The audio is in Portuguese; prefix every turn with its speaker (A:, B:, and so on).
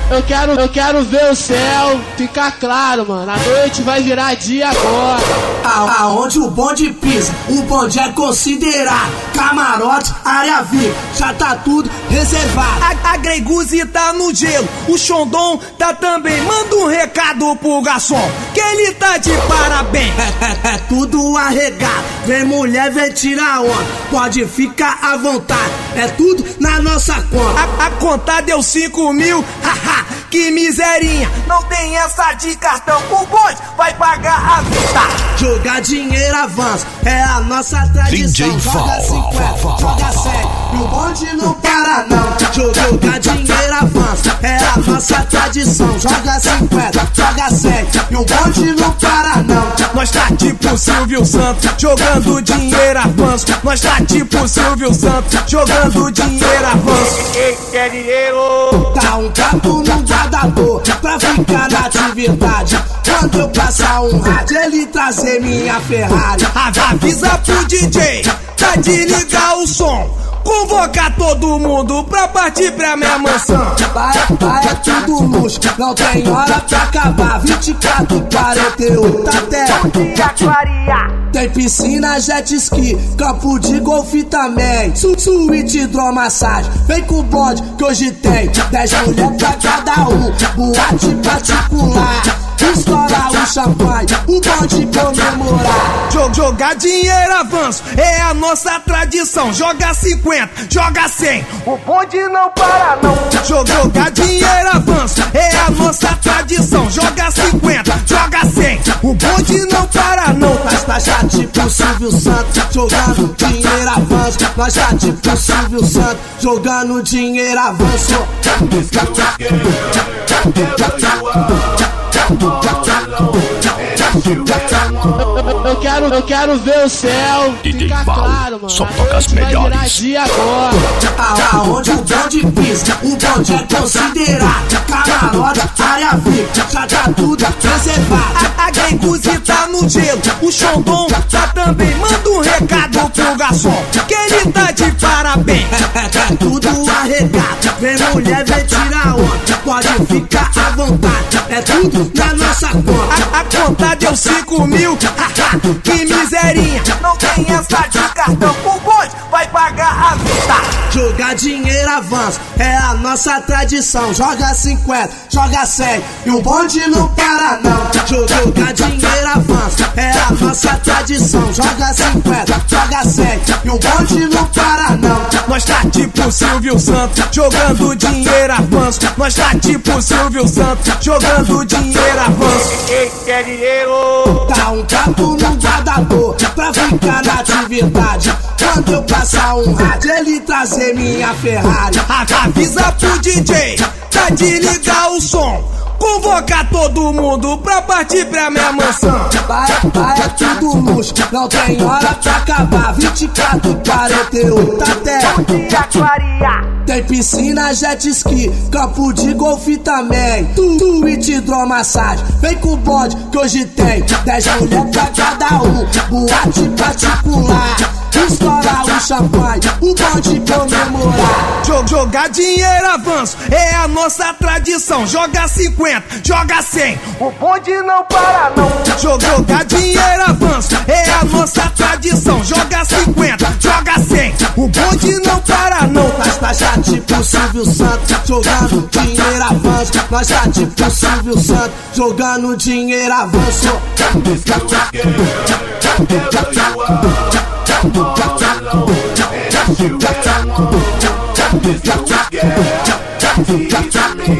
A: Eu quero ver o céu ficar claro, mano. A noite vai virar dia agora.
B: Aonde o bonde pisa, o bonde é considerado camarote, área VIP, já tá tudo reservado.
C: A Greguzi tá no gelo, o Xondon tá também. Manda um recado pro garçom, que ele tá de parabéns.
B: É tudo arregado, vem mulher, vem tirar onda. Pode ficar à vontade, é tudo na nossa conta.
C: A conta deu 5 mil, haha, que miserinha. Não tem essa de cartão, o bonde vai pagar a vista.
B: Jogar dinheiro avança, é a nossa tradição.
D: DJ
B: Joga 50, joga 100, e o bonde não para não. Jogar dinheiro avança, é a nossa tradição. Joga 50, joga 100, e o bonde não para não.
C: Nós tá tipo Silvio Santos, jogando dinheiro avanço. Nós tá tipo Silvio Santos, jogando dinheiro avanço. Esse é dinheiro.
B: Tá um papo no guardador, pra ficar na atividade. Quando eu passar um rádio, ele trazer minha Ferrari.
C: Avisa pro DJ, tá de ligar o som. Convocar todo mundo pra partir pra minha mansão.
B: Vai é tudo luxo, não tem hora pra acabar. 24, 48 até tem piscina, jet ski, campo de golfe também. Suíte, hidromassagem, vem com o bonde que hoje tem 10 mulheres pra cada um, boate particular. Estourar o champanhe, o bonde comemorar.
C: Jogar dinheiro avanço, é a nossa tradição. Joga 50, joga 100, o bonde não para não. Jogar dinheiro avanço, é a nossa tradição. Joga 50, joga 100, o bonde não para não.
B: Nós tá tipo Silvio Santos, jogando dinheiro avanço. Nós tá tipo Silvio Santos, jogando dinheiro avanço.
A: Eu quero ver o céu ficar claro, mano.
D: Só toca as melhores.
A: Vai virar dia agora.
B: Aonde o bonde pisa, o bonde é considerado camarote, área VIP, já tá tudo reservado.
C: A Greguzi tá no gelo, o Xondon tá também. Manda um recado pro garçom, que ele tá de parabéns.
B: É tudo arregado, vem mulher, vem tirar onda. Pode ficar à vontade, é tudo na nossa conta.
C: A conta deu 5 mil, haha, que miserinha. Não tem essa de cartão, o bonde vai pagar a vista.
B: Jogar dinheiro avança, é a nossa tradição. Joga 50, joga 100, e o bonde não para não. Jogar dinheiro avança, é a nossa tradição. Joga 50, joga 100, e o bonde não para não.
C: Nós tá tipo Silvio Santos, jogando dinheiro avanço. Nós tá tipo Silvio Santos, jogando dinheiro avanço. Esse é dinheiro.
B: Tá um papo no guardador, pra ficar na atividade. Quando eu passar um rádio, ele trazer minha Ferrari.
C: Avisa pro DJ, tá de ligar o som. Convocar todo mundo pra partir pra minha mansão.
B: Vai é tudo luxo, não tem hora pra acabar. 24, 48 até tem piscina, jet ski, campo de golfe também. Suíte, hidromassagem, vem com o bonde que hoje tem 10 mulheres pra cada um, boate particular. Estourar o champanhe, o bonde comemorar.
C: Jogar dinheiro avanço, é a nossa tradição. Joga 50, joga 100, o bonde não para não. Jogar dinheiro avanço, é a nossa tradição. Joga 50, joga 100, o bonde não para não.
B: Nós tá tipo Silvio Santos, jogando dinheiro avanço. Nós tá tipo Silvio Santos, jogando dinheiro avanço.